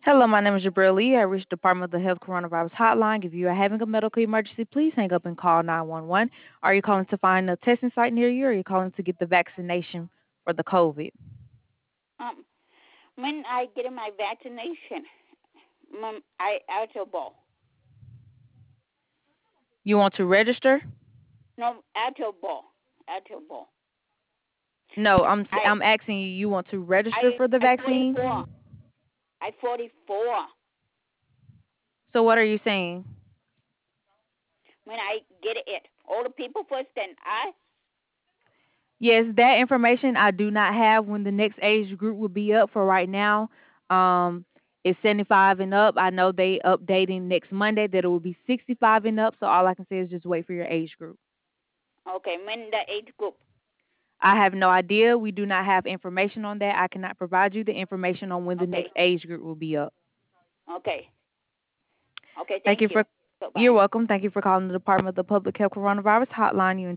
Hello, my name is Jabril Lee. I reached the Department of the Health Coronavirus Hotline. If you are having a medical emergency, please hang up and call 911. Are you calling to find a testing site near you, or are you calling to get the vaccination for the COVID? Um, when I get my vaccination, I Atobol. You want to register? No, Atobol. No, I I'm asking you. You want to register I for the I 44. vaccine? I 44. So what are you saying? When I get it, all the people first, then I. Yes, that information I do not have when the next age group will be up for right now. It's 75 and up. I know they updating next Monday that it will be 65 and up. So all I can say is just wait for your age group. Okay, when the age group. I have no idea. We do not have information on that. I cannot provide you the information on when the Okay, next age group will be up. okay, okay. Thank Thank you you. for Bye bye. You're welcome. Thank you for calling the Department of the Public Health Coronavirus Hotline. You